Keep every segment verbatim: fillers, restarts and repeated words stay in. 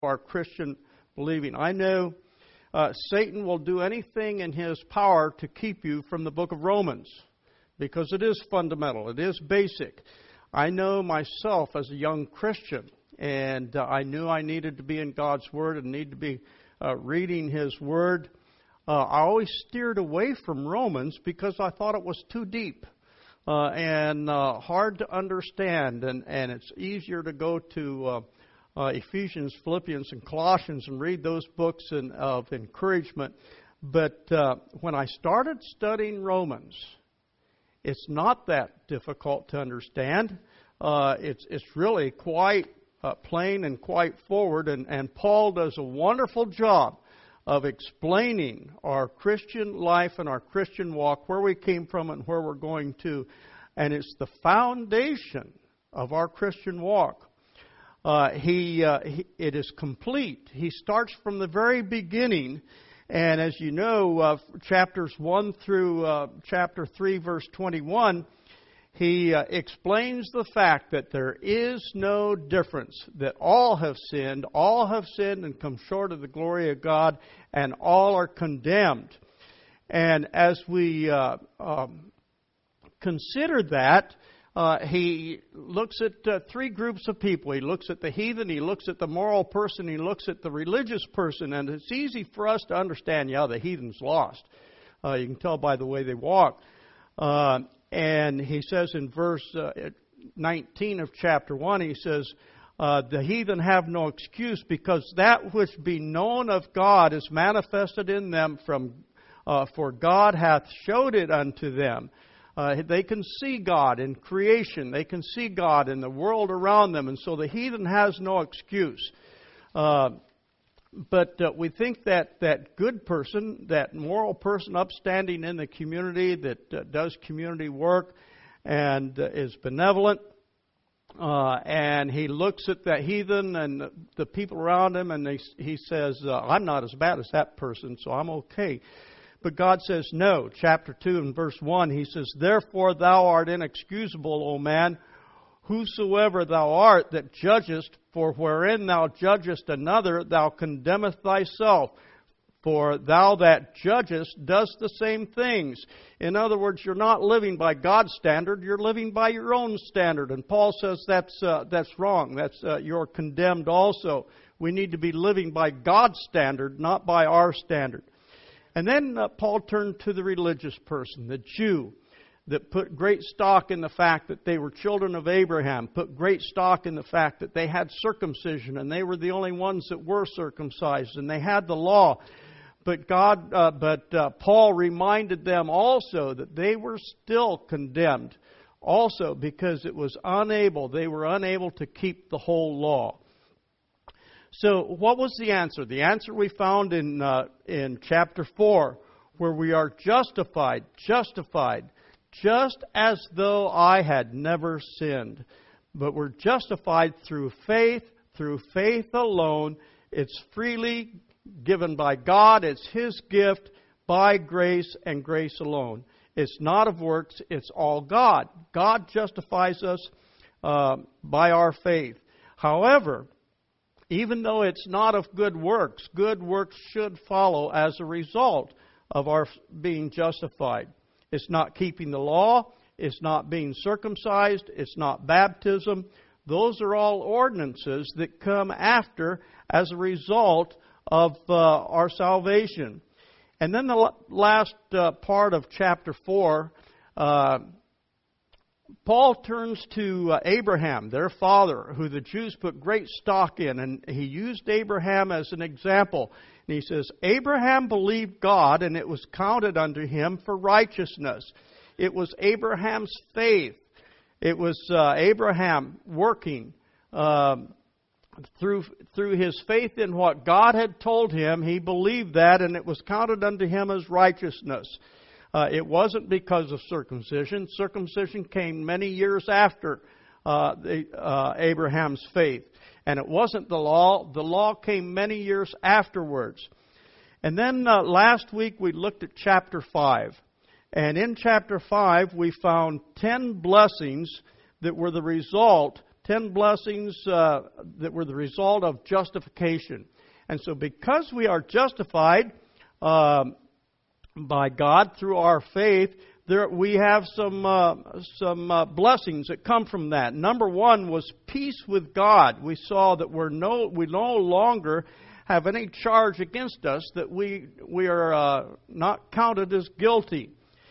our Christian believing. I know uh, Satan will do anything in his power to keep you from the book of Romans, because it is fundamental. It is basic. I know myself as a young Christian, and uh, I knew I needed to be in God's Word and need to be uh, reading His Word. Uh, I always steered away from Romans because I thought it was too deep uh, and uh, hard to understand, and, and it's easier to go to uh, uh, Ephesians, Philippians, and Colossians and read those books in, of encouragement. But uh, when I started studying Romans, it's not that difficult to understand. Uh, it's it's really quite uh, plain and quite forward, and, and Paul does a wonderful job of explaining our Christian life and our Christian walk, where we came from and where we're going to. And it's the foundation of our Christian walk. Uh, he, uh, he it is complete. He starts from the very beginning. And as you know, uh, chapters one through uh, chapter three, verse twenty-one, he uh, explains the fact that there is no difference, that all have sinned, all have sinned and come short of the glory of God, and all are condemned. And as we uh, um, consider that, uh, he looks at uh, three groups of people. He looks at the heathen, he looks at the moral person, he looks at the religious person, and it's easy for us to understand, yeah, the heathen's lost. Uh, you can tell by the way they walk. Uh, And he says in verse uh, nineteen of chapter one, he says, uh, the heathen have no excuse, because that which be known of God is manifested in them, from uh, for God hath showed it unto them. Uh, they can see God in creation. They can see God in the world around them. And so the heathen has no excuse. Uh, But uh, we think that that good person, that moral person upstanding in the community, that uh, does community work and uh, is benevolent, uh, and he looks at that heathen and the people around him, and they, he says, uh, I'm not as bad as that person, so I'm okay. But God says no. Chapter two and verse one, he says, therefore thou art inexcusable, O man, whosoever thou art that judgest, for wherein thou judgest another, thou condemnest thyself. For thou that judgest dost the same things. In other words, you're not living by God's standard, you're living by your own standard. And Paul says that's uh, that's wrong. That's uh, you're condemned also. We need to be living by God's standard, not by our standard. And then uh, Paul turned to the religious person, the Jew, that put great stock in the fact that they were children of Abraham, put great stock in the fact that they had circumcision, and they were the only ones that were circumcised, and they had the law. But God, uh, but uh, Paul reminded them also that they were still condemned, also because it was unable, they were unable to keep the whole law. So, what was the answer? The answer we found in uh, in chapter four, where we are justified, justified. Just as though I had never sinned. But we're justified through faith, through faith alone. It's freely given by God. It's His gift by grace and grace alone. It's not of works. It's all God. God justifies us uh, by our faith. However, even though it's not of good works, good works should follow as a result of our being justified. It's not keeping the law. It's not being circumcised. It's not baptism. Those are all ordinances that come after as a result of uh, our salvation. And then the last uh, part of chapter four, uh, Paul turns to uh, Abraham, their father, who the Jews put great stock in. And he used Abraham as an example. And he says, Abraham believed God, and it was counted unto him for righteousness. It was Abraham's faith. It was uh, Abraham working um, through through his faith in what God had told him. He believed that, and it was counted unto him as righteousness. Uh, it wasn't because of circumcision. Circumcision came many years after uh, the, uh, Abraham's faith. And it wasn't the law. The law came many years afterwards. And then uh, last week we looked at chapter five. And in chapter five we found ten blessings that were the result, ten blessings uh, that were the result of justification. And so because we are justified um, by God through our faith, there we have some uh, some uh, blessings that come from that. Number one was peace with God. We saw that we're no we no longer have any charge against us, that we we are uh, not counted as guilty.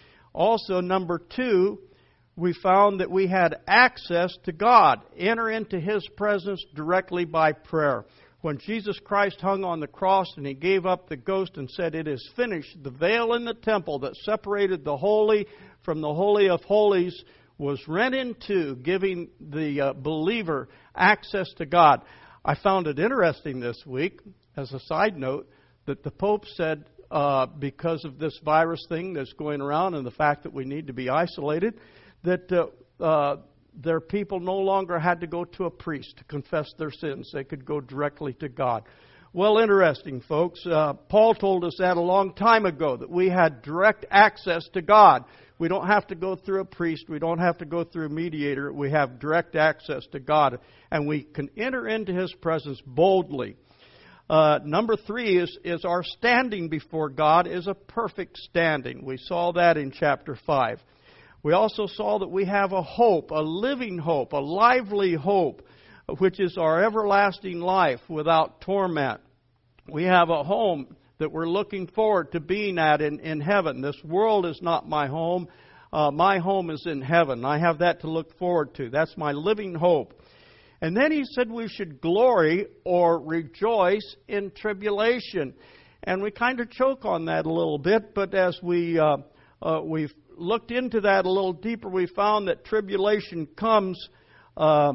Also, number two, we found that we had access to God, enter into His presence directly by prayer. When Jesus Christ hung on the cross and He gave up the ghost and said, "It is finished," the veil in the temple that separated the holy from the Holy of Holies was rent in two, giving the uh, believer access to God. I found it interesting this week, as a side note, that the Pope said, uh, because of this virus thing that's going around and the fact that we need to be isolated, that uh, uh, their people no longer had to go to a priest to confess their sins. They could go directly to God. Well, interesting, folks. Uh, Paul told us that a long time ago, that we had direct access to God. We don't have to go through a priest. We don't have to go through a mediator. We have direct access to God, and we can enter into His presence boldly. Uh, number three is, is our standing before God is a perfect standing. We saw that in chapter five. We also saw that we have a hope, a living hope, a lively hope, which is our everlasting life without torment. We have a home that we're looking forward to being at in, in heaven. This world is not my home. Uh, my home is in heaven. I have that to look forward to. That's my living hope. And then he said we should glory or rejoice in tribulation. And we kind of choke on that a little bit, but as we uh, uh, we've looked into that a little deeper, we found that tribulation comes uh,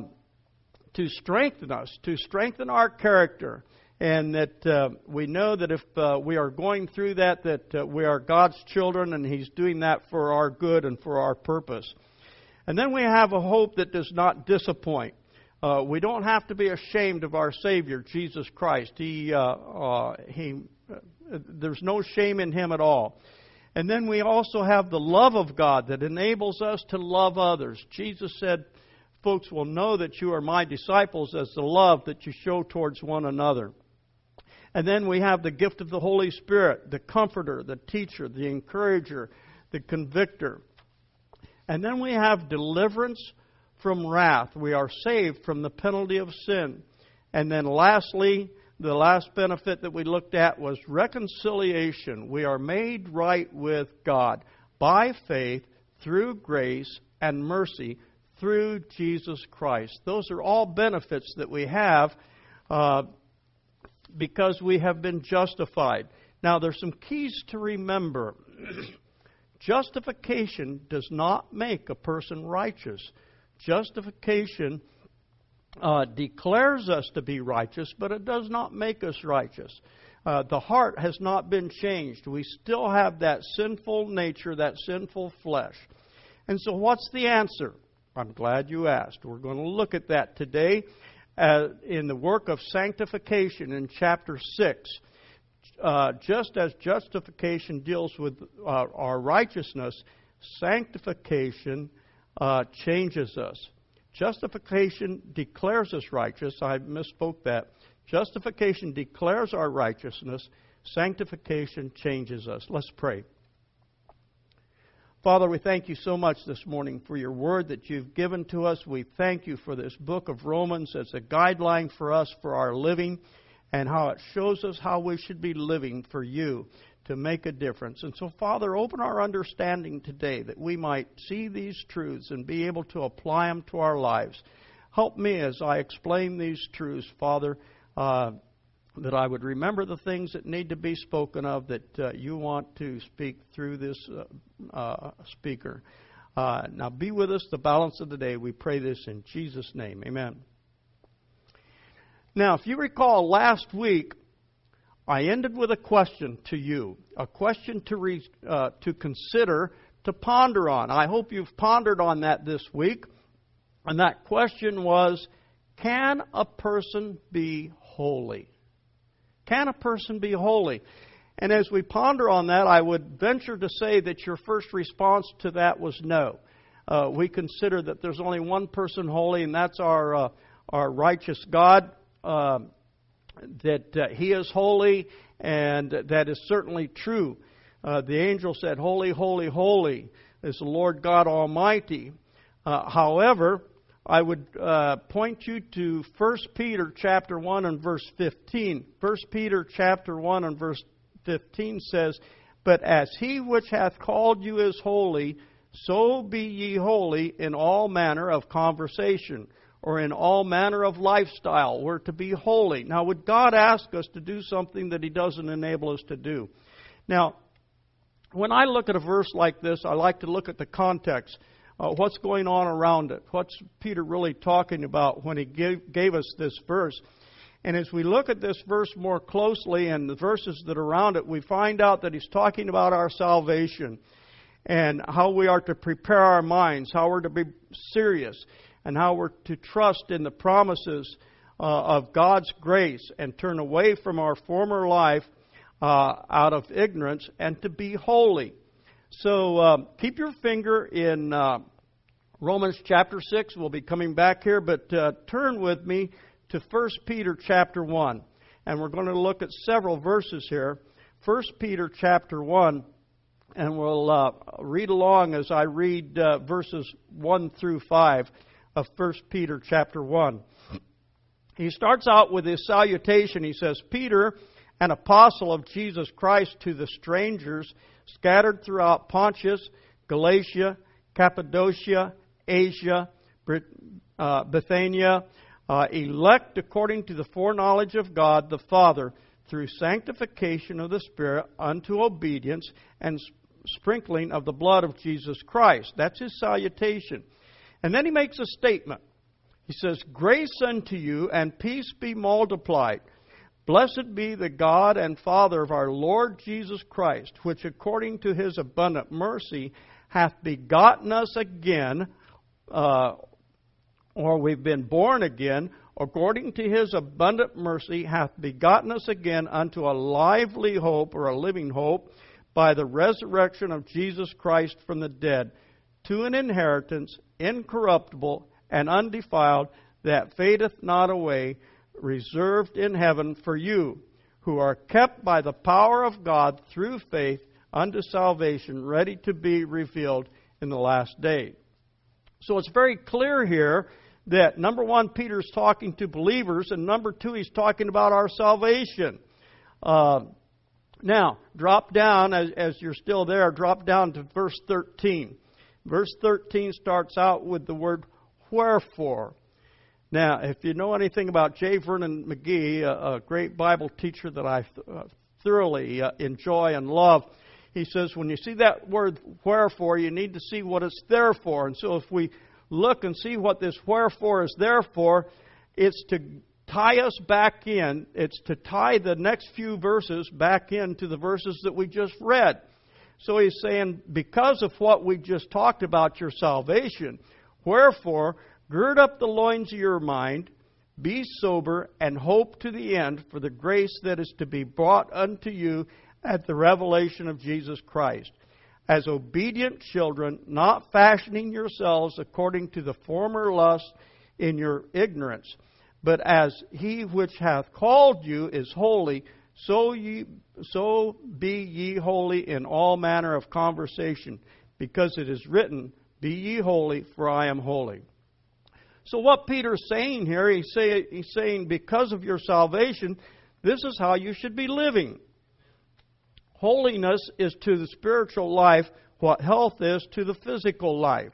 to strengthen us, to strengthen our character, and that uh, we know that if uh, we are going through that, that uh, we are God's children, and He's doing that for our good and for our purpose. And then we have a hope that does not disappoint. Uh, we don't have to be ashamed of our Savior, Jesus Christ. He, uh, uh, he, uh, there's no shame in Him at all. And then we also have the love of God that enables us to love others. Jesus said, "Folks will know that you are my disciples as the love that you show towards one another." And then we have the gift of the Holy Spirit, the comforter, the teacher, the encourager, the convictor. And then we have deliverance from wrath. We are saved from the penalty of sin. And then lastly, the last benefit that we looked at was reconciliation. We are made right with God by faith, through grace and mercy, through Jesus Christ. Those are all benefits that we have uh, because we have been justified. Now, there's some keys to remember. Justification does not make a person righteous. Justification Uh, declares us to be righteous, but it does not make us righteous. Uh, the heart has not been changed. We still have that sinful nature, that sinful flesh. And so what's the answer? I'm glad you asked. We're going to look at that today uh, in the work of sanctification in chapter six. Uh, just as justification deals with uh, our righteousness, sanctification uh, changes us. Justification declares us righteous. I misspoke that. Justification declares our righteousness. Sanctification changes us. Let's pray. Father, we thank you so much this morning for your word that you've given to us. We thank you for this book of Romans as a guideline for us for our living and how it shows us how we should be living for you to make a difference. And so, Father, open our understanding today that we might see these truths and be able to apply them to our lives. Help me as I explain these truths, Father, uh, that I would remember the things that need to be spoken of that uh, you want to speak through this uh, uh, speaker. Uh, now be with us the balance of the day. We pray this in Jesus' name. Amen. Now, if you recall last week, I ended with a question to you, a question to re, uh, to consider, to ponder on. I hope you've pondered on that this week. And that question was, can a person be holy? Can a person be holy? And as we ponder on that, I would venture to say that your first response to that was no. uh, we consider that there's only one person holy, and that's our uh, our righteous God. Uh, that uh, He is holy, and that is certainly true. Uh, the angel said, "Holy, holy, holy is the Lord God Almighty." Uh, however, I would uh, point you to First Peter chapter one and verse fifteen. First Peter chapter one and verse fifteen says, "But as He which hath called you is holy, so be ye holy in all manner of conversation," or in all manner of lifestyle. We're to be holy. Now, would God ask us to do something that He doesn't enable us to do? Now, when I look at a verse like this, I like to look at the context. Uh, what's going on around it? What's Peter really talking about when he gave, gave us this verse? And as we look at this verse more closely and the verses that are around it, we find out that he's talking about our salvation and how we are to prepare our minds, how we're to be serious, and how we're to trust in the promises uh, of God's grace and turn away from our former life uh, out of ignorance and to be holy. So uh, keep your finger in uh, Romans chapter six. We'll be coming back here, but uh, turn with me to First Peter chapter one. And we're going to look at several verses here. First Peter chapter one, and we'll uh, read along as I read uh, verses one through five of First Peter chapter one. He starts out with his salutation. He says, "Peter, an apostle of Jesus Christ, to the strangers scattered throughout Pontus, Galatia, Cappadocia, Asia, uh, Bithynia, uh, elect according to the foreknowledge of God the Father, through sanctification of the Spirit unto obedience and sprinkling of the blood of Jesus Christ." That's his salutation. And then he makes a statement. He says, "Grace unto you and peace be multiplied. Blessed be the God and Father of our Lord Jesus Christ, which according to His abundant mercy hath begotten us again," uh, or we've been born again, "according to His abundant mercy hath begotten us again unto a lively hope," or a living hope, "by the resurrection of Jesus Christ from the dead, to an inheritance incorruptible and undefiled, that fadeth not away, reserved in heaven for you, who are kept by the power of God through faith unto salvation, ready to be revealed in the last day." So it's very clear here that, number one, Peter's talking to believers, and number two, he's talking about our salvation. Uh, now, drop down, as, as you're still there, drop down to verse thirteen. Verse thirteen starts out with the word "wherefore." Now, if you know anything about J. Vernon McGee, a, a great Bible teacher that I th- uh, thoroughly uh, enjoy and love, he says when you see that word "wherefore," you need to see what it's there for. And so if we look and see what this "wherefore" is there for, it's to tie us back in. It's to tie the next few verses back into the verses that we just read. So he's saying, because of what we just talked about, your salvation, wherefore, gird up the loins of your mind, be sober, and hope to the end for the grace that is to be brought unto you at the revelation of Jesus Christ. As obedient children, not fashioning yourselves according to the former lust in your ignorance, but as He which hath called you is holy, so ye so be ye holy in all manner of conversation, because it is written, "Be ye holy, for I am holy." So what Peter's saying here, he's, say, he's saying because of your salvation, this is how you should be living. Holiness is to the spiritual life what health is to the physical life.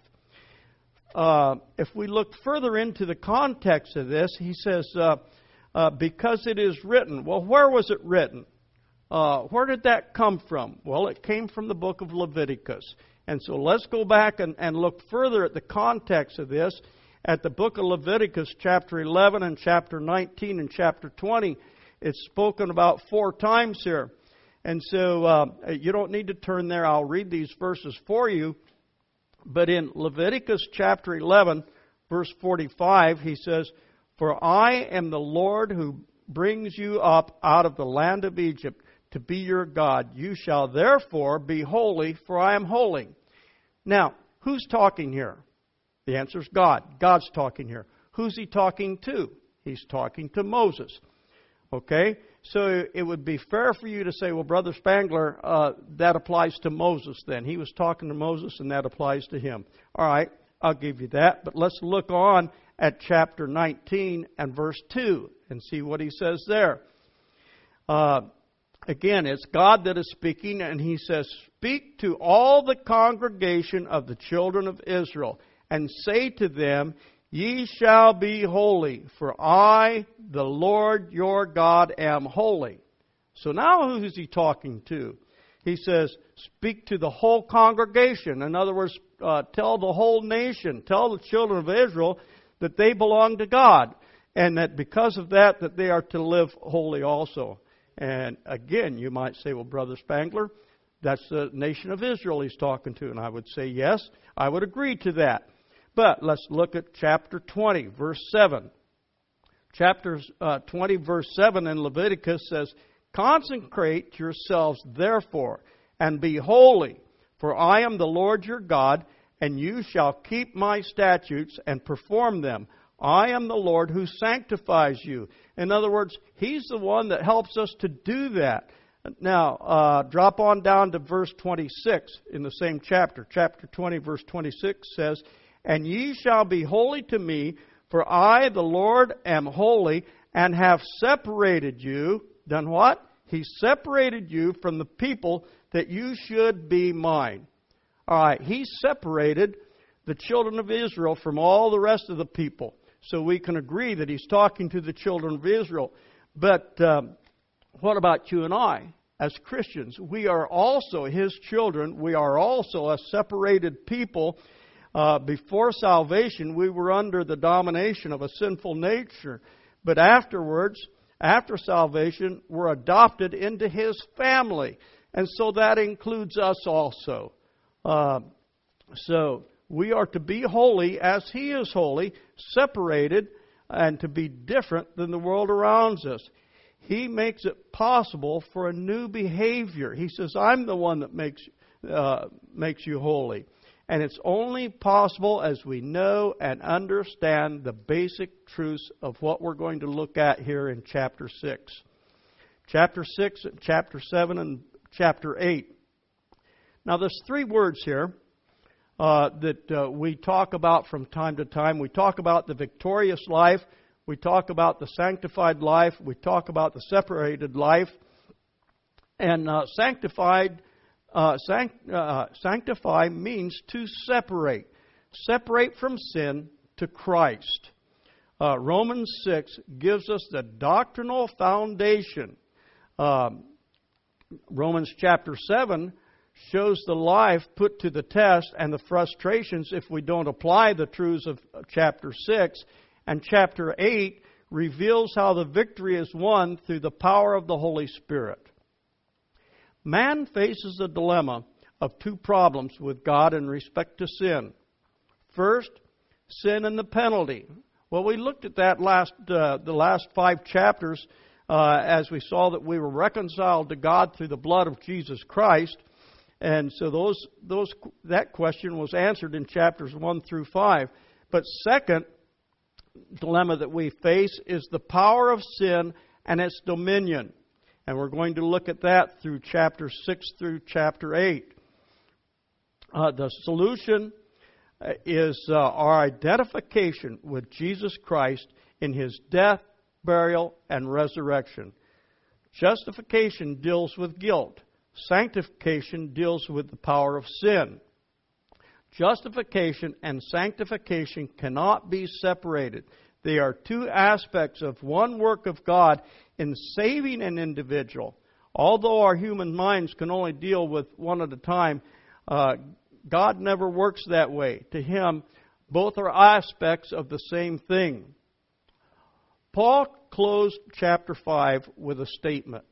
Uh, if we look further into the context of this, he says, uh, uh, because it is written. Well, where was it written? Uh, where did that come from? Well, it came from the book of Leviticus. And so let's go back and, and look further at the context of this. At the book of Leviticus, chapter eleven and chapter nineteen and chapter twenty, it's spoken about four times here. And so uh, you don't need to turn there. I'll read these verses for you. But in Leviticus chapter eleven, verse forty-five, he says, "For I am the Lord who brings you up out of the land of Egypt to be your God. You shall therefore be holy, for I am holy." Now, Who's talking here? The answer is God. God's talking here. Who's he talking to? He's talking to Moses. Okay? So it would be fair for you to say, well, Brother Spangler, uh, that applies to Moses then. He was talking to Moses and that applies to him. All right, I'll give you that. But let's look on at chapter nineteen and verse two and see what he says there. Uh, again, it's God that is speaking, and he says, "Speak to all the congregation of the children of Israel, and say to them, Ye shall be holy, for I, the Lord your God, am holy." So now who is he talking to? He says, speak to the whole congregation. In other words, uh, tell the whole nation, tell the children of Israel that they belong to God, and that because of that, that they are to live holy also. And again, you might say, well, Brother Spangler, that's the nation of Israel he's talking to. And I would say, yes, I would agree to that. But let's look at chapter twenty, verse seven. Chapter uh, twenty, verse seven in Leviticus says, "Consecrate yourselves, therefore, and be holy, for I am the Lord your God, and you shall keep my statutes and perform them. I am the Lord who sanctifies you." In other words, he's the one that helps us to do that. Now, uh, drop on down to verse twenty-six in the same chapter. Chapter twenty, verse twenty-six says, "And ye shall be holy to me, for I, the Lord, am holy, and have separated you." Done what? He separated you from the people that you should be mine. All right, he separated the children of Israel from all the rest of the people. So we can agree that he's talking to the children of Israel. But um, what about you and I? As Christians, we are also his children. We are also a separated people. Uh, before salvation, we were under the domination of a sinful nature. But afterwards, after salvation, we're adopted into his family. And so that includes us also. Uh, so we are to be holy as he is holy, separated, and to be different than the world around us. He makes it possible for a new behavior. He says, I'm the one that makes, uh, makes you holy. And it's only possible as we know and understand the basic truths of what we're going to look at here in chapter six. Chapter six, chapter seven, and chapter eight. Now there's three words here uh, that uh, we talk about from time to time. We talk about the victorious life. We talk about the sanctified life. We talk about the separated life. And uh, sanctified Uh, sanct- uh, sanctify means to separate. Separate from sin to Christ. Uh, Romans six gives us the doctrinal foundation. Um, Romans chapter seven shows the life put to the test and the frustrations if we don't apply the truths of chapter six. And chapter eight reveals how the victory is won through the power of the Holy Spirit. Man faces the dilemma of two problems with God in respect to sin. First, sin and the penalty. Well, we looked at that last uh, the last five chapters uh, as we saw that we were reconciled to God through the blood of Jesus Christ, and so those those that question was answered in chapters one through five. But second dilemma that we face is the power of sin and its dominion. And we're going to look at that through chapter six through chapter eight. Uh, the solution is uh, our identification with Jesus Christ in his death, burial, and resurrection. Justification deals with guilt. Sanctification deals with the power of sin. Justification and sanctification cannot be separated. They are two aspects of one work of God in saving an individual. Although our human minds can only deal with one at a time, uh, God never works that way. To him, both are aspects of the same thing. Paul closed chapter five with a statement.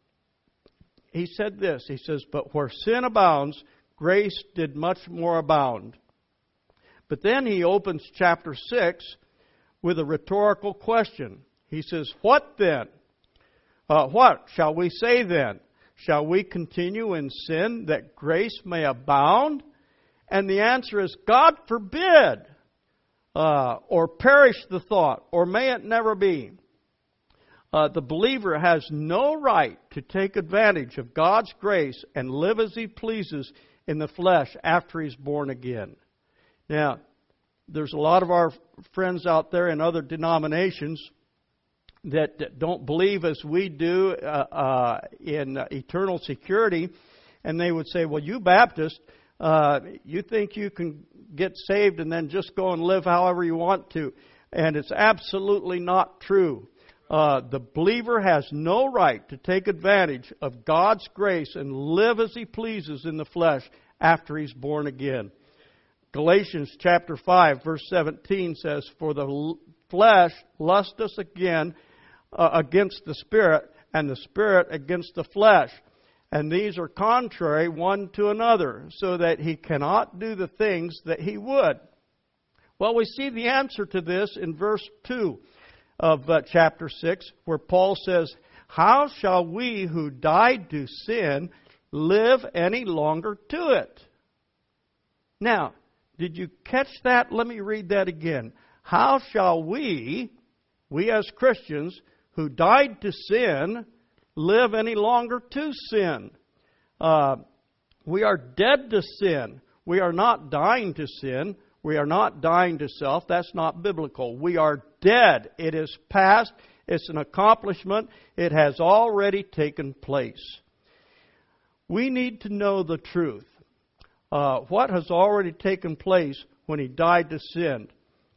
He said this, he says, "But where sin abounds, grace did much more abound." But then he opens chapter six with a rhetorical question. He says, "What then? Uh, what shall we say then? Shall we continue in sin that grace may abound?" And the answer is, God forbid, uh, or perish the thought, or may it never be. Uh, the believer has no right to take advantage of God's grace and live as he pleases in the flesh after he's born again. Now, there's a lot of our friends out there in other denominations that, that don't believe as we do uh, uh, in uh, eternal security, and they would say, well, you Baptists, uh, you think you can get saved and then just go and live however you want to. And it's absolutely not true. Uh, the believer has no right to take advantage of God's grace and live as he pleases in the flesh after he's born again. Galatians chapter five, verse seventeen says, for the flesh lusteth again uh, against the Spirit, and the Spirit against the flesh. And these are contrary one to another, so that he cannot do the things that he would. Well, we see the answer to this in verse two of uh, chapter six, where Paul says, how shall we who died to sin live any longer to it? Now, did you catch that? Let me read that again. How shall we, we as Christians, who died to sin, live any longer to sin? Uh, we are dead to sin. We are not dying to sin. We are not dying to self. That's not biblical. We are dead. It is past. It's an accomplishment. It has already taken place. We need to know the truth. Uh, what has already taken place when he died to sin?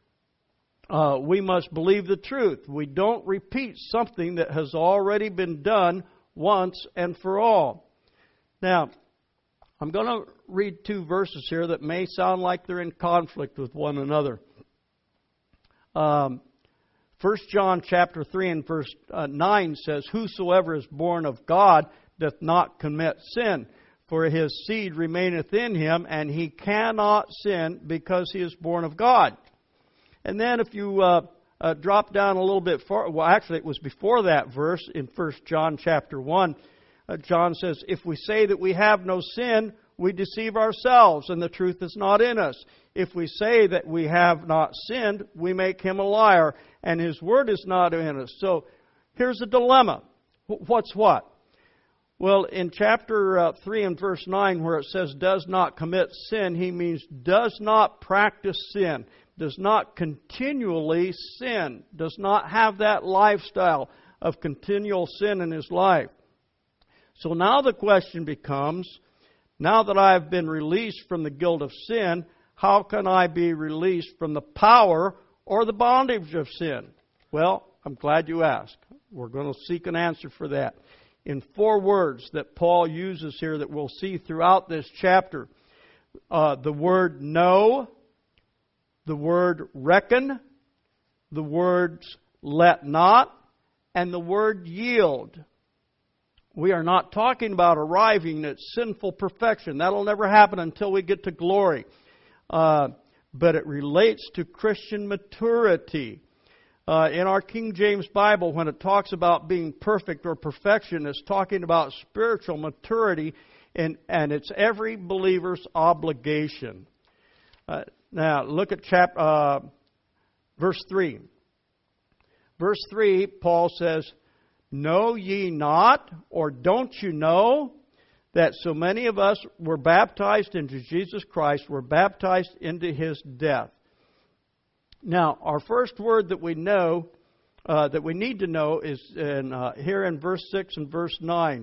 Uh, we must believe the truth. We don't repeat something that has already been done once and for all. Now, I'm going to read two verses here that may sound like they're in conflict with one another. Um, First John chapter three and verse uh, nine says, whosoever is born of God doth not commit sin, for his seed remaineth in him, and he cannot sin because he is born of God. And then if you uh, uh, drop down a little bit far, well, actually it was before that verse in First John chapter one. Uh, John says, if we say that we have no sin, we deceive ourselves, and the truth is not in us. If we say that we have not sinned, we make him a liar, and his word is not in us. So here's a dilemma. What's what? Well, in chapter uh, three and verse nine, where it says, does not commit sin, he means does not practice sin, does not continually sin, does not have that lifestyle of continual sin in his life. So now the question becomes, now that I've been released from the guilt of sin, how can I be released from the power or the bondage of sin? Well, I'm glad you asked. We're going to seek an answer for that. In four words that Paul uses here that we'll see throughout this chapter. Uh, the word know, the word reckon, the words let not, and the word yield. We are not talking about arriving at sinful perfection. That'll never happen until we get to glory. Uh, but it relates to Christian maturity. Uh, in our King James Bible, when it talks about being perfect or perfection, it's talking about spiritual maturity, and, and it's every believer's obligation. Uh, now, look at chap, uh, verse three. Verse three, Paul says, know ye not, or don't you know, that so many of us were baptized into Jesus Christ, were baptized into His death. Now, our first word that we know, uh, that we need to know, is in, uh, here in verse six and verse nine.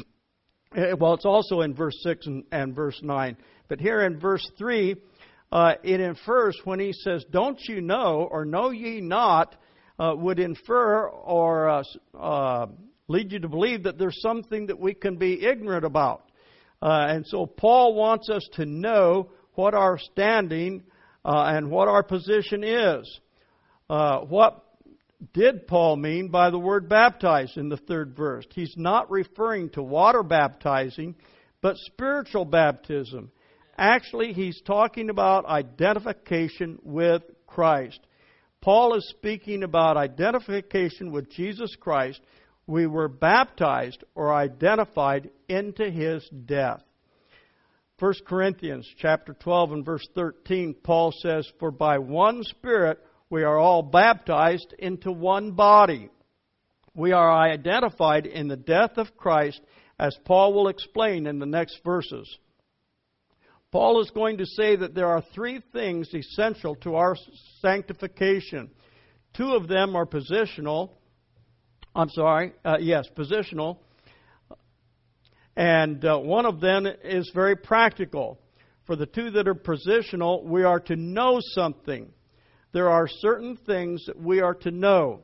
Well, it's also in verse six and, and verse nine. But here in verse three, uh, it infers when he says, don't you know, or know ye not, uh, would infer or uh, uh, lead you to believe that there's something that we can be ignorant about. Uh, and so Paul wants us to know what our standing uh, and what our position is. Uh, what did Paul mean by the word baptized in the third verse? He's not referring to water baptizing, but spiritual baptism. Actually, he's talking about identification with Christ. Paul is speaking about identification with Jesus Christ. We were baptized or identified into His death. First Corinthians chapter twelve and verse thirteen, Paul says, "For by one Spirit we are all baptized into one body." We are identified in the death of Christ, as Paul will explain in the next verses. Paul is going to say that there are three things essential to our sanctification. Two of them are positional. I'm sorry, uh, yes, positional. And uh, one of them is very practical. For the two that are positional, we are to know something. There are certain things that we are to know.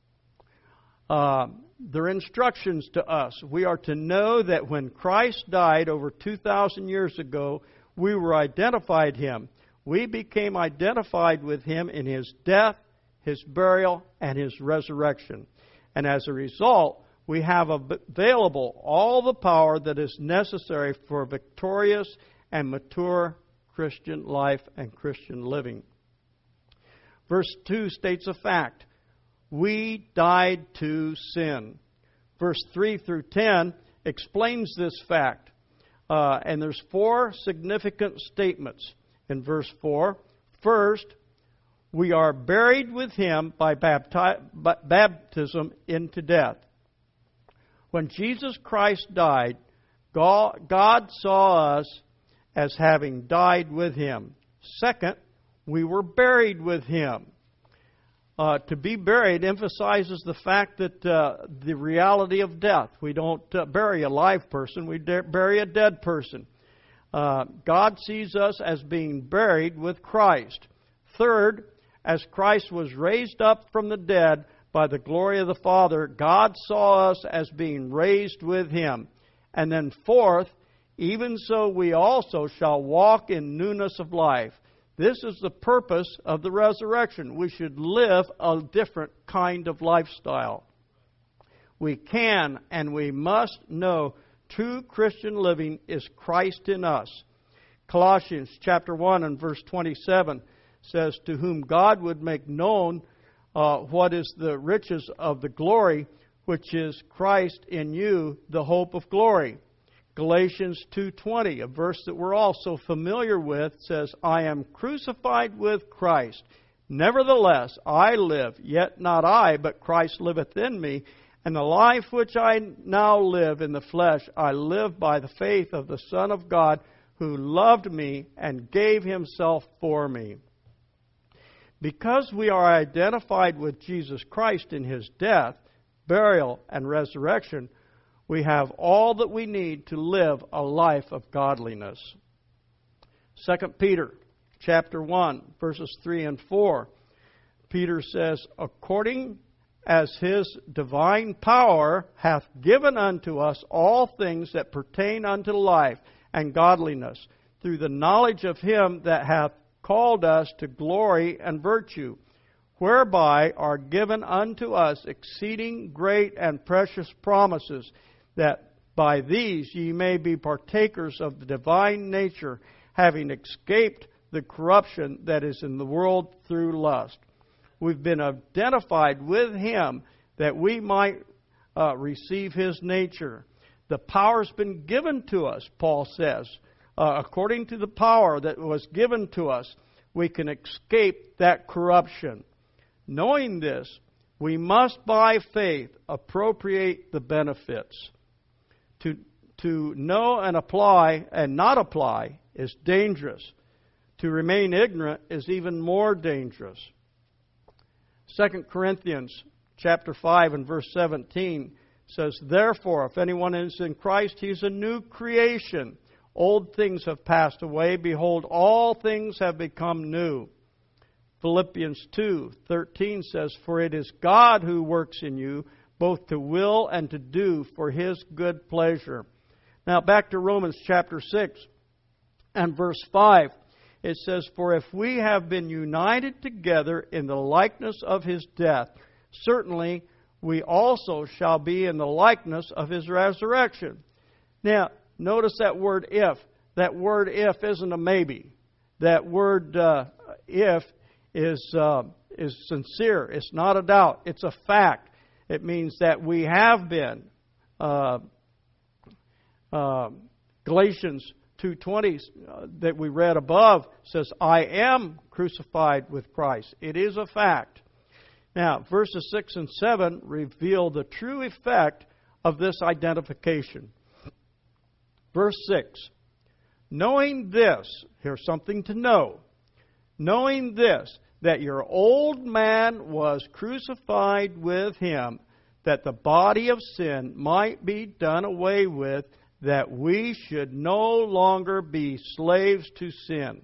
Uh, they're instructions to us. We are to know that when Christ died over two thousand years ago, we were identified Him. We became identified with Him in His death, His burial, and His resurrection. And as a result, we have available all the power that is necessary for victorious and mature Christian life and Christian living. Verse two states a fact. We died to sin. Verse three through ten explains this fact. Uh, and there's four significant statements in verse four. First, we are buried with Him by bapti- baptism into death. When Jesus Christ died, God, God saw us as having died with Him. Second, we were buried with Him. Uh, to be buried emphasizes the fact that uh, the reality of death. We don't uh, bury a live person, we de- bury a dead person. Uh, God sees us as being buried with Christ. Third, as Christ was raised up from the dead by the glory of the Father, God saw us as being raised with Him. And then fourth, even so we also shall walk in newness of life. This is the purpose of the resurrection. We should live a different kind of lifestyle. We can and we must know true Christian living is Christ in us. Colossians chapter one and verse twenty-seven says, "To whom God would make known uh, what is the riches of the glory, which is Christ in you, the hope of glory." Galatians two twenty, a verse that we're all so familiar with, says, "I am crucified with Christ. Nevertheless, I live, yet not I, but Christ liveth in me. And the life which I now live in the flesh, I live by the faith of the Son of God, who loved me and gave Himself for me." Because we are identified with Jesus Christ in His death, burial, and resurrection, we have all that we need to live a life of godliness. Second Peter chapter one, verses three and four. Peter says, "According as His divine power hath given unto us all things that pertain unto life and godliness, through the knowledge of Him that hath called us to glory and virtue, whereby are given unto us exceeding great and precious promises, that by these ye may be partakers of the divine nature, having escaped the corruption that is in the world through lust." We've been identified with Him that we might uh, receive His nature. The power's been given to us, Paul says. Uh, according to the power that was given to us, we can escape that corruption. Knowing this, we must by faith appropriate the benefits. To, to know and apply and not apply is dangerous. To remain ignorant is even more dangerous. Second Corinthians chapter five and verse seventeen says, "Therefore, if anyone is in Christ, he is a new creation. Old things have passed away. Behold, all things have become new." Philippians two thirteen says, "For it is God who works in you, both to will and to do for His good pleasure." Now back to Romans chapter six and verse five. It says, "For if we have been united together in the likeness of His death, certainly we also shall be in the likeness of His resurrection." Now, notice that word "if." That word "if" isn't a maybe. That word uh, "if" is uh, is sincere. It's not a doubt. It's a fact. It means that we have been. Uh, uh, Galatians two twenty uh, that we read above says, I am crucified with Christ. It is a fact. Now, verses six and seven reveal the true effect of this identification. Verse six, knowing this, here's something to know, knowing this, that your old man was crucified with him, that the body of sin might be done away with, that we should no longer be slaves to sin.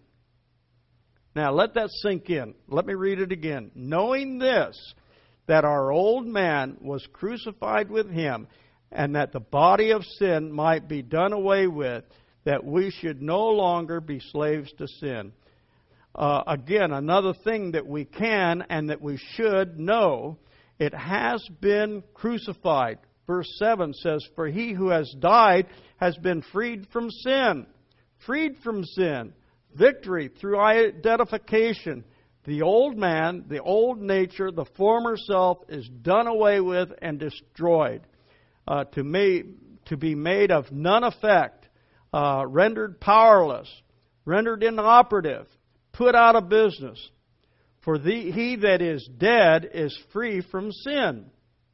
Now, let that sink in. Let me read it again. Knowing this, that our old man was crucified with him, and that the body of sin might be done away with, that we should no longer be slaves to sin. Uh, again, another thing that we can and that we should know, it has been crucified. Verse seven says, for he who has died has been freed from sin. Freed from sin. Victory through identification. The old man, the old nature, the former self is done away with and destroyed. Uh, to, me, to be made of none effect. Uh, rendered powerless. Rendered inoperative. Put out of business. For the, he that is dead is free from sin.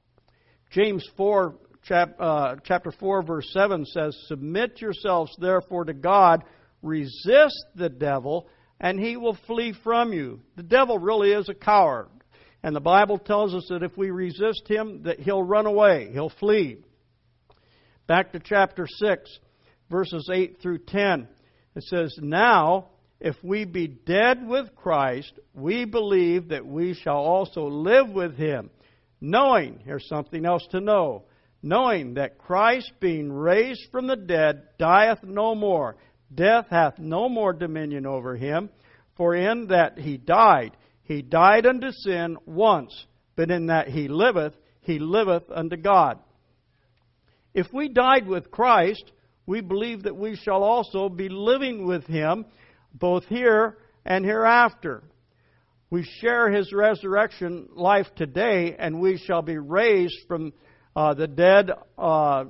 James four, chap, uh, chapter four, verse seven says, submit yourselves therefore to God, resist the devil, and he will flee from you. The devil really is a coward. And the Bible tells us that if we resist him, that he'll run away, he'll flee. Back to chapter six, verses eight through ten. It says, now, if we be dead with Christ, we believe that we shall also live with him. Knowing, here's something else to know, knowing that Christ being raised from the dead dieth no more. Death hath no more dominion over him. For in that he died, he died unto sin once, but in that he liveth, he liveth unto God. If we died with Christ, we believe that we shall also be living with him, both here and hereafter. We share his resurrection life today, and we shall be raised from uh, the dead uh,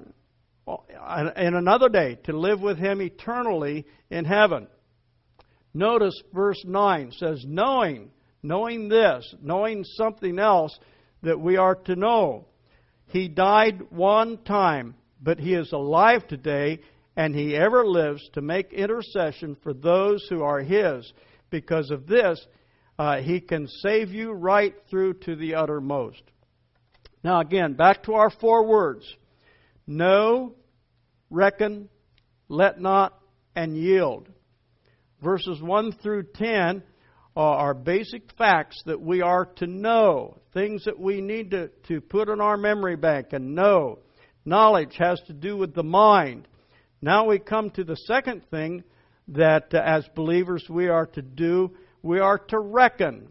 in another day to live with him eternally in heaven. Notice verse nine says, knowing, knowing this, knowing something else that we are to know. He died one time, but he is alive today, and he ever lives to make intercession for those who are his. Because of this, uh, he can save you right through to the uttermost. Now again, back to our four words. Know, reckon, let not, and yield. Verses one through ten are basic facts that we are to know. Things that we need to, to put in our memory bank and know. Knowledge has to do with the mind. Now we come to the second thing that uh, as believers we are to do. We are to reckon.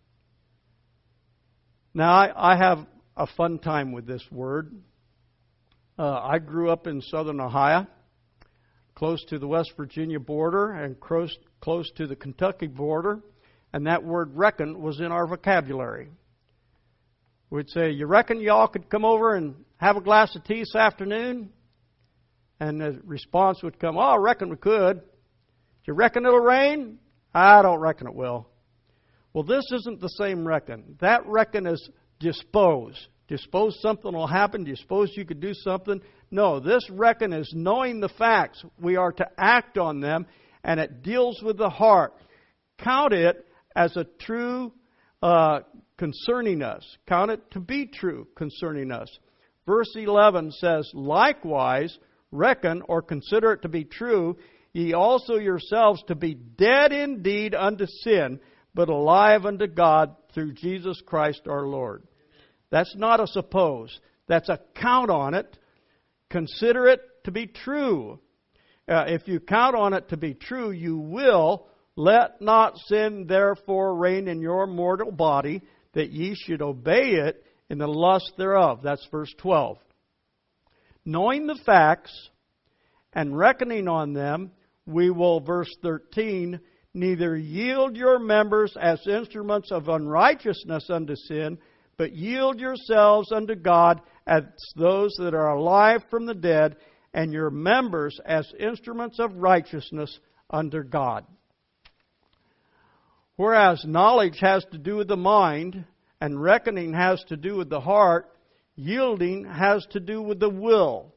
Now I, I have a fun time with this word. Uh, I grew up in southern Ohio, close to the West Virginia border and close, close to the Kentucky border. And that word reckon was in our vocabulary. We'd say, you reckon y'all could come over and have a glass of tea this afternoon? And the response would come, oh, I reckon we could. Do you reckon it'll rain? I don't reckon it will. Well, this isn't the same reckon. That reckon is dispose. Do you suppose something will happen? Do you suppose you could do something? No, this reckon is knowing the facts. We are to act on them, and it deals with the heart. Count it as a true uh, concerning us. Count it to be true concerning us. Verse eleven says, likewise, reckon or consider it to be true, ye also yourselves to be dead indeed unto sin, but alive unto God through Jesus Christ our Lord. That's not a suppose. That's a count on it. Consider it to be true. Uh, if you count on it to be true, you will. Let not sin therefore reign in your mortal body, that ye should obey it in the lust thereof. That's verse twelve. Knowing the facts and reckoning on them, we will, verse thirteen, neither yield your members as instruments of unrighteousness unto sin, but yield yourselves unto God as those that are alive from the dead, and your members as instruments of righteousness under God. Whereas knowledge has to do with the mind, and reckoning has to do with the heart, yielding has to do with the will.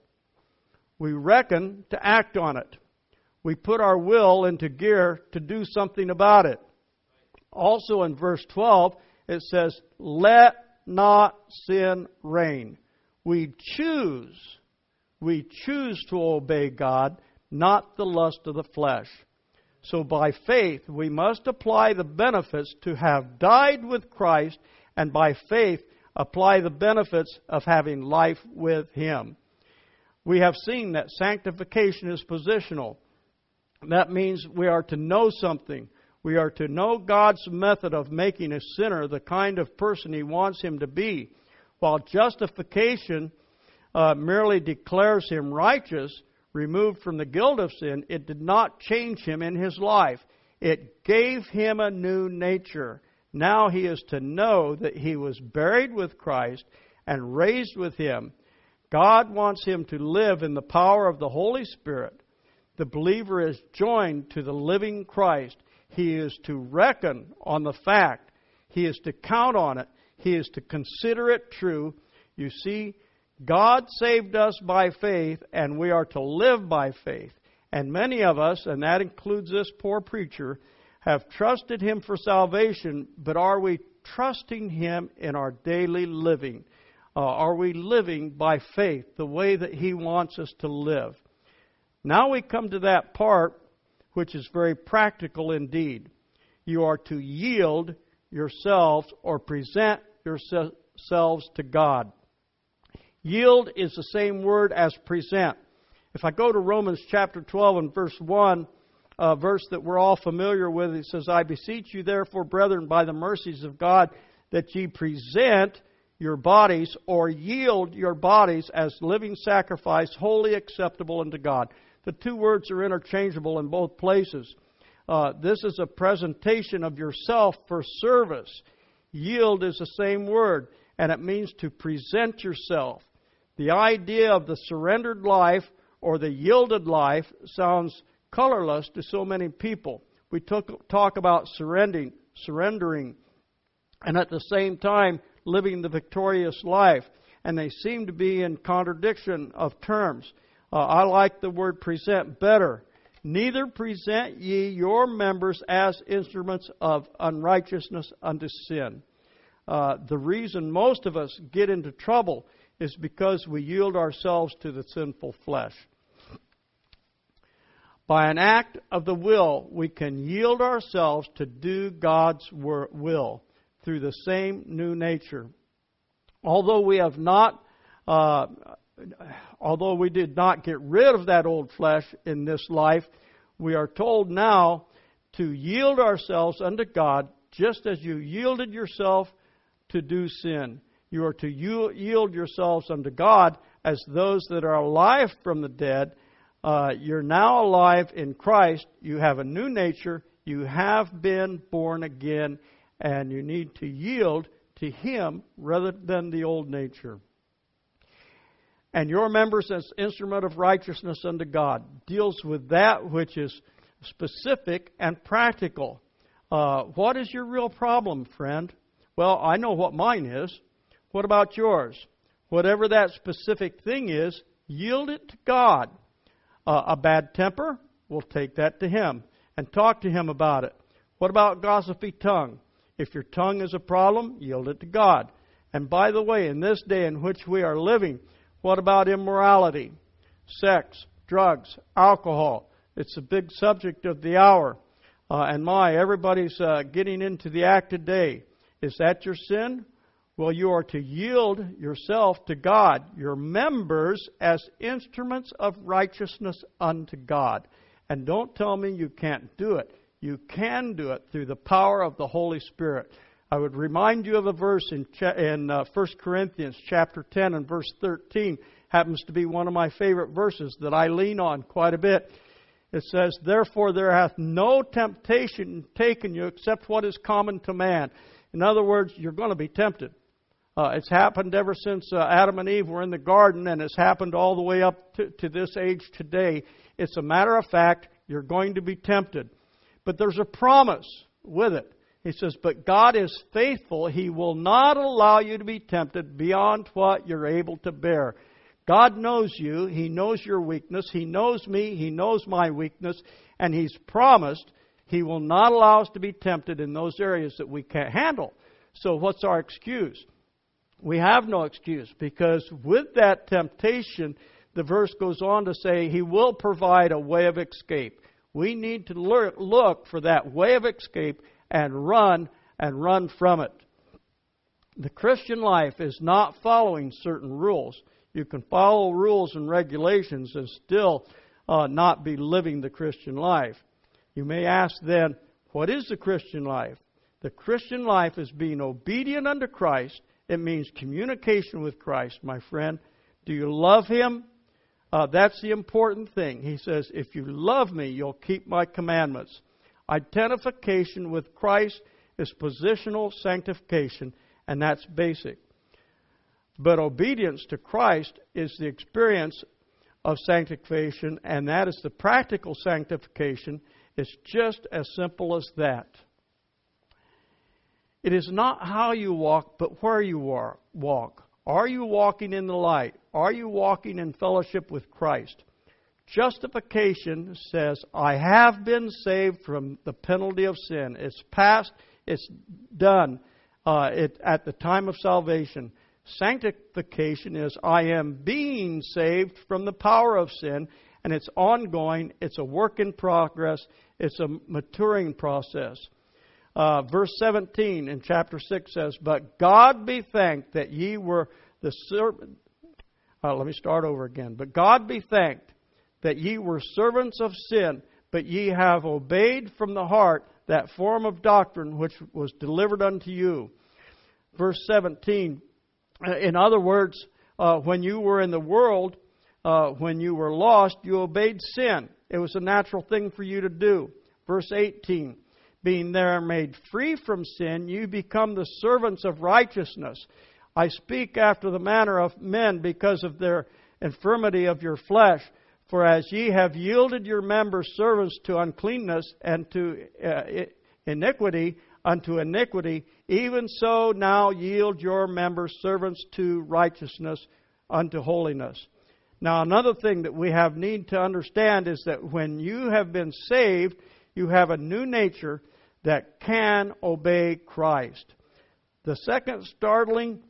We reckon to act on it. We put our will into gear to do something about it. Also in verse twelve, it says, let not sin reign. We choose, we choose to obey God, not the lust of the flesh. So by faith, we must apply the benefits to have died with Christ, and by faith, apply the benefits of having life with Him. We have seen that sanctification is positional. That means we are to know something. We are to know God's method of making a sinner the kind of person He wants him to be. While justification uh, merely declares him righteous, removed from the guilt of sin, it did not change him in his life. It gave him a new nature. Now he is to know that he was buried with Christ and raised with Him. God wants him to live in the power of the Holy Spirit. The believer is joined to the living Christ. He is to reckon on the fact. He is to count on it. He is to consider it true. You see, God saved us by faith, and we are to live by faith. And many of us, and that includes this poor preacher, have trusted Him for salvation, but are we trusting Him in our daily living? Uh, are we living by faith the way that He wants us to live? Now we come to that part which is very practical indeed. You are to yield yourselves or present yourselves to God. Yield is the same word as present. If I go to Romans chapter twelve and verse one, a verse that we're all familiar with, it says, I beseech you therefore, brethren, by the mercies of God, that ye present your bodies or yield your bodies as living sacrifice, wholly acceptable unto God. The two words are interchangeable in both places. Uh, this is a presentation of yourself for service. Yield is the same word, and it means to present yourself. The idea of the surrendered life or the yielded life sounds colorless to so many people. We took, talk about surrendering, surrendering, and at the same time living the victorious life, and they seem to be in contradiction of terms. Uh, I like the word present better. Neither present ye your members as instruments of unrighteousness unto sin. Uh, the reason most of us get into trouble is because we yield ourselves to the sinful flesh. By an act of the will, we can yield ourselves to do God's will through the same new nature. Although we have not, uh, although we did not get rid of that old flesh in this life, we are told now to yield ourselves unto God just as you yielded yourself to do sin. You are to yield yourselves unto God as those that are alive from the dead. Uh, you're now alive in Christ. You have a new nature. You have been born again, and you need to yield to Him rather than the old nature. And your members as instrument of righteousness unto God deals with that which is specific and practical. Uh, what is your real problem, friend? Well, I know what mine is. What about yours? Whatever that specific thing is, yield it to God. Uh, a bad temper, we'll take that to Him and talk to Him about it. What about gossipy tongue? If your tongue is a problem, yield it to God. And by the way, in this day in which we are living, what about immorality? Sex, drugs, alcohol. It's a big subject of the hour. Uh, and my, everybody's uh, getting into the act today. Is that your sin? Well, you are to yield yourself to God, your members as instruments of righteousness unto God. And don't tell me you can't do it. You can do it through the power of the Holy Spirit. I would remind you of a verse in, in uh, First Corinthians chapter ten and verse thirteen. Happens to be one of my favorite verses that I lean on quite a bit. It says, therefore there hath no temptation taken you except what is common to man. In other words, you're going to be tempted. Uh, it's happened ever since uh, Adam and Eve were in the garden, and it's happened all the way up to, to this age today. It's a matter of fact, you're going to be tempted. But there's a promise with it. He says, but God is faithful. He will not allow you to be tempted beyond what you're able to bear. God knows you. He knows your weakness. He knows me. He knows my weakness. And He's promised He will not allow us to be tempted in those areas that we can't handle. So what's our excuse? We have no excuse, because with that temptation, the verse goes on to say He will provide a way of escape. We need to look for that way of escape and run and run from it. The Christian life is not following certain rules. You can follow rules and regulations and still uh, not be living the Christian life. You may ask then, what is the Christian life? The Christian life is being obedient unto Christ. It means communication with Christ, my friend. Do you love Him? Uh, that's the important thing. He says, if you love me, you'll keep my commandments. Identification with Christ is positional sanctification, and that's basic. But obedience to Christ is the experience of sanctification, and that is the practical sanctification. It's just as simple as that. It is not how you walk, but where you walk. Are you walking in the light? Are you walking in fellowship with Christ? Justification says, I have been saved from the penalty of sin. It's past. It's done uh, it, at the time of salvation. Sanctification is, I am being saved from the power of sin, and it's ongoing. It's a work in progress. It's a maturing process. Uh, verse seventeen in chapter six says, but God be thanked that ye were the servant. Uh, let me start over again. But God be thanked that ye were servants of sin, but ye have obeyed from the heart that form of doctrine which was delivered unto you. Verse seventeen, in other words, uh, when you were in the world, uh, when you were lost, you obeyed sin. It was a natural thing for you to do. Verse eighteen, being there made free from sin, you become the servants of righteousness. I speak after the manner of men because of their infirmity of your flesh. For as ye have yielded your members servants to uncleanness and to uh, iniquity unto iniquity, even so now yield your members servants to righteousness unto holiness. Now another thing that we have need to understand is that when you have been saved, you have a new nature that can obey Christ. The second startling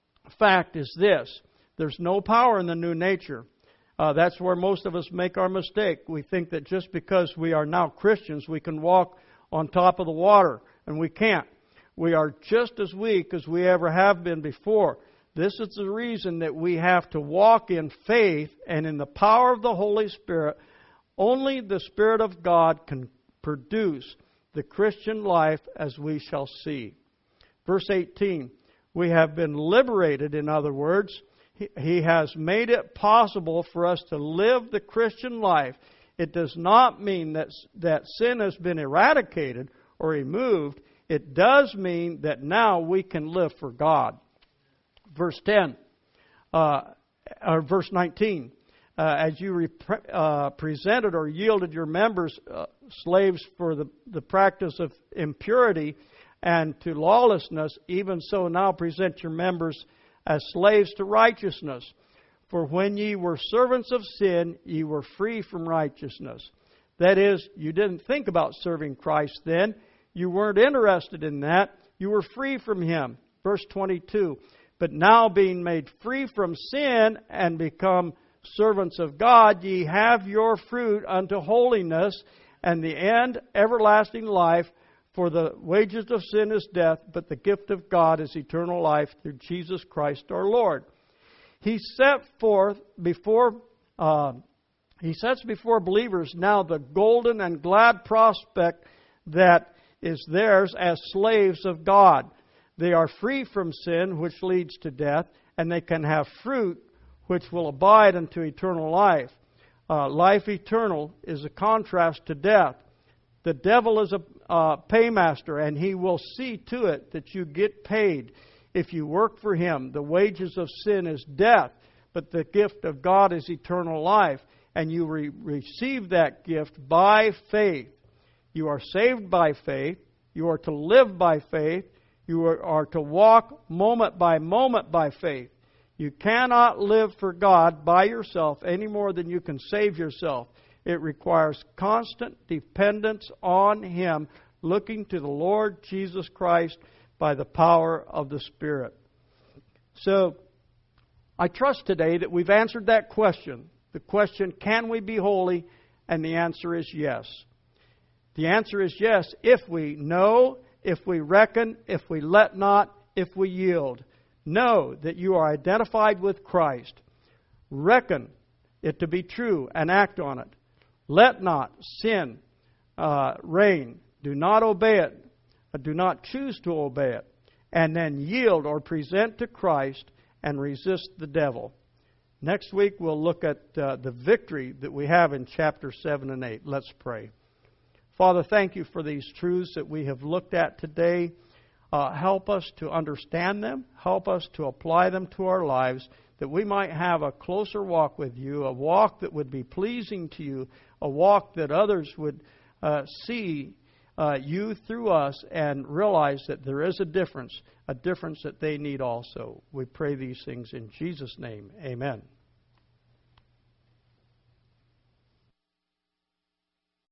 fact is this. There's no power in the new nature. Uh, that's where most of us make our mistake. We think that just because we are now Christians, we can walk on top of the water, and we can't. We are just as weak as we ever have been before. This is the reason that we have to walk in faith and in the power of the Holy Spirit. Only the Spirit of God can produce the Christian life as we shall see. Verse eighteen, we have been liberated, in other words. He has made it possible for us to live the Christian life. It does not mean that, that sin has been eradicated or removed. It does mean that now we can live for God. Verse ten, uh, or verse nineteen, uh, as you rep- uh, presented or yielded your members uh, slaves for the, the practice of impurity and to lawlessness, even so now present your members as slaves to righteousness. For when ye were servants of sin, ye were free from righteousness. That is, you didn't think about serving Christ then. You weren't interested in that. You were free from Him. Verse twenty-two, but now being made free from sin and become servants of God, ye have your fruit unto holiness, and the end everlasting life. For the wages of sin is death, but the gift of God is eternal life through Jesus Christ our Lord. He set forth before uh, He sets before believers now the golden and glad prospect that is theirs as slaves of God. They are free from sin, which leads to death, and they can have fruit which will abide unto eternal life. Uh, life eternal is a contrast to death. The devil is a uh, paymaster, and he will see to it that you get paid. if you work for Him. The wages of sin is death, but the gift of God is eternal life. And you re- receive that gift by faith. You are saved by faith. You are to live by faith. You are, are to walk moment by moment by faith. You cannot live for God by yourself any more than you can save yourself. It requires constant dependence on Him, looking to the Lord Jesus Christ by the power of the Spirit. So, I trust today that we've answered that question. The question, can we be holy? And the answer is yes. The answer is yes if we know, if we reckon, if we let not, if we yield. Know that you are identified with Christ. Reckon it to be true and act on it. Let not sin uh, reign. Do not obey it. Do not choose to obey it. And then yield or present to Christ and resist the devil. Next week we'll look at uh, the victory that we have in chapter seven and eight. Let's pray. Father, thank you for these truths that we have looked at today. Uh, help us to understand them. Help us to apply them to our lives, that we might have a closer walk with you, a walk that would be pleasing to you, a walk that others would uh, see uh, you through us and realize that there is a difference, a difference that they need also. We pray these things in Jesus' name. Amen.